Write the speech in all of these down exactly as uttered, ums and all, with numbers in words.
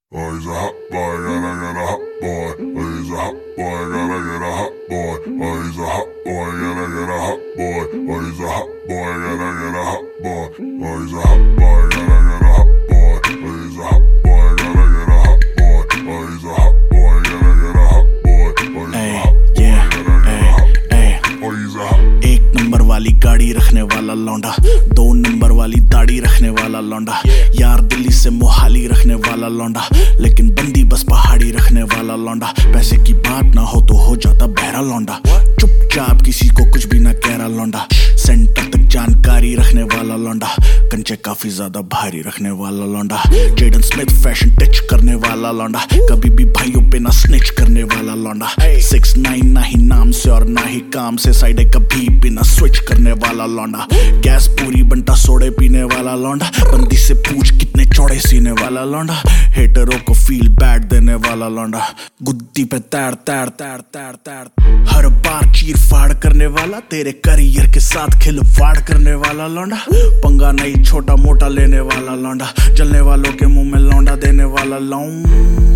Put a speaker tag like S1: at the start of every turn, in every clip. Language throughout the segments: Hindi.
S1: Oh, he's a hot boy, gotta get a hot boy. Oh, he's a hot boy, gotta get a hot boy. Oh, he's a hot boy, gotta get a hot boy. Oh, he's a hot boy, gotta get a hot boy. Oh, he's a hot boy, gotta get a hot boy. Oh, he's a hot boy, gotta get a hot boy. Oh, he's a hot boy, gotta get a hot boy. Oh, he's a hot boy, gotta get a hot boy. Oh, he's a hot.
S2: एक नंबर वाली गाड़ी रखने वाला लौंडा, दो नंबर वाली दाढ़ी रखने वाला लौंडा, यार दिल्ली से मोहाली रखने वाला लौंडा, लेकिन बंदी बस पहाड़ी रखने वाला लौंडा। पैसे की बात ना हो तो हो जाता बहरा लौंडा, चुपचाप किसी को कुछ भी ना कह रहा लौंडा। सेंटर तक जानकारी रखने वाला लौंडा, कंचे काफी ज्यादा भारी रखने वाला लौंडा। जेडन स्मिथ फैशन टच करने वाला लौंडा, कभी भी भाइयों पे ना स्निच करने वाला लौंडा। सिक्स नाइन ना ही नाम से और ना ही काम से, साइड कभी भी ना स्विच करने वाला लौंडा। गैस पूरी बंटा सोडे पीने वाला लौंडा, बंदी से पूछ कितने चौड़े सीने वाला लौंडा। हेटरों को फील बैड देने वाला लौंडा, गुद्दी पे तैर तैर तैर तैर तैर हर बार चीर फाड़ करने वाला, तेरे करियर के साथ खिलवाड़ करने वाला लौंडा। पंगा नहीं छोटा मोटा लेने वाला लौंडा, जलने वालों के मुंह में लौंडा देने वाला लौंडा।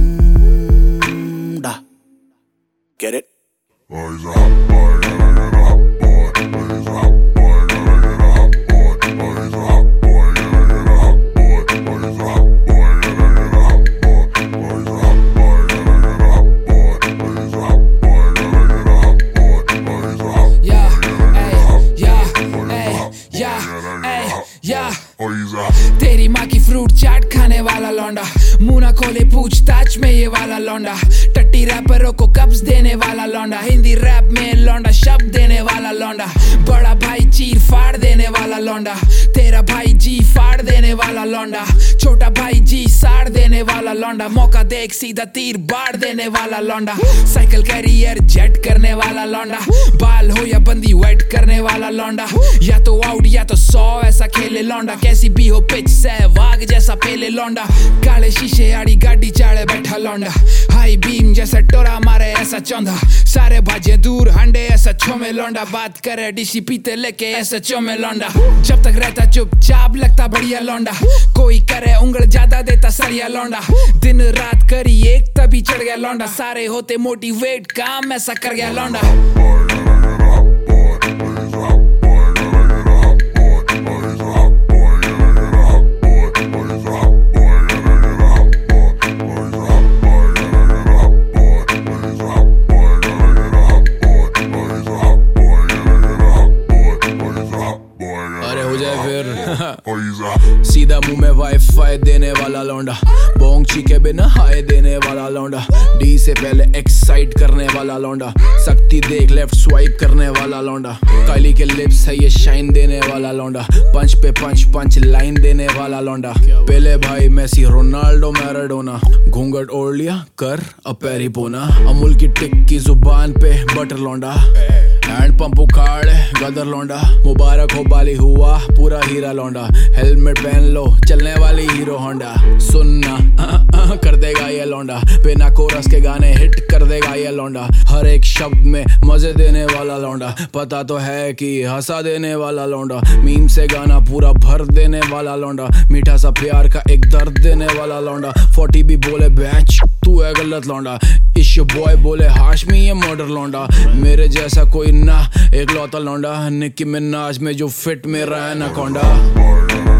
S2: Get it?
S1: Oh, he's a hot boy, gotta get a hot boy. Oh, he's a hot boy, gotta get a hot boy. Oh, he's a hot boy, gotta get a hot boy. Oh, he's a hot boy, gotta get a hot boy. Oh, he's a hot boy, gotta get a hot boy. Oh, he's a hot boy, gotta get a hot boy. Oh, he's a hot boy,
S3: yeah,
S1: gotta get a hot boy.
S3: yeah,
S1: Oh, he's a
S3: hey,
S1: hot boy,
S3: yeah,
S1: gotta get
S3: hey,
S1: a hot boy.
S3: yeah.
S1: Oh, he's a hot.
S3: तेरी माँ की फ्रूट चाट खाने वाला लौंडा, मुंह ना खोले पूछताछ में ये वाला लौंडा। टट्टी रैपरों को कब्ज देने वाला लौंडा, हिंदी रैप में लौंडा शब्द देने वाला लौंडा। बड़ा भाई चीर फाड़ देने वाला लौंडा, तेरा भाई जी फाड़ देने वाला लौंडा। छोटा भाई जी साड़ देने वाला लौंडा, मौका देख सीधा तीर बाड़ देने वाला लौंडा। साइकिल कैरियर जेट करने वाला लौंडा, बाल हो या बंदी वेट करने वाला लौंडा। या तो आउट या तो सौ ऐसा खेले लौंडा, कैसी भी हो पिच सहवाग जैसा पेले लौंडा। काले शीशे आड़ी गाड़ी चाड़े बैठा लौंडा, हाई बीम जैसा टोरा मारे ऐसा चौंधा। सारे भाजे दूर हंडे ऐसा छोमे लौंडा, बात करे डीसी पीते लेके ऐसा चोमे लौंडा। जब तक रहता चुपचाप लगता बढ़िया लौंडा, कोई करे उंगल ज्यादा देता सरिया लौंडा। दिन रात करी एक तभी चढ़ गया लौंडा, सारे होते मोटिवेट काम ऐसा कर गया लौंडा।
S4: अरे हो जाए फिर सीधा मुंह में वाईफाई देने वाला लौंडा, बोंग चीके बिना हाय देने वाला लौंडा। डी से पहले एक्साइट करने वाला लौंडा, शक्ति देख लेफ्ट स्वाइप करने वाला लौंडा। काली के लिप्स है ये शाइन देने वाला लौंडा, पंच पे पंच पंच लाइन देने वाला लौंडा। पहले भाई मेसी रोनाल्डो मैराडोना, घूंघट ओढ़ लिया कर अब पैरी पोना। अमूल की टिक की जुबान पे बटर लौंडा, हैंड पंप उखाड़ गदर लौंडा। मुबारक हो बाली हुआ पूरा हीरा लौंडा, हेलमेट पहन लो चलने वाली हीरो होंडा। सुनना आ, आ, कर देगा ये लौंडा, बिना कोरस के गाने हिट कर देगा ये लौंडा। हर एक शब्द में मजे देने वाला लौंडा, पता तो है कि हंसा देने वाला लौंडा। मीम से गाना पूरा भर देने वाला लौंडा, मीठा सा प्यार का एक दर्द देने वाला लौंडा। फोर्टी भी बोले बैच तू है गलत लौंडा, इश्यू बॉय बोले हाशमी ये मॉडर लौंडा। मेरे जैसा कोई ना एक लौता लौंडा, निक्की मिनाज में जो फिट मेरा है ना कौंडा।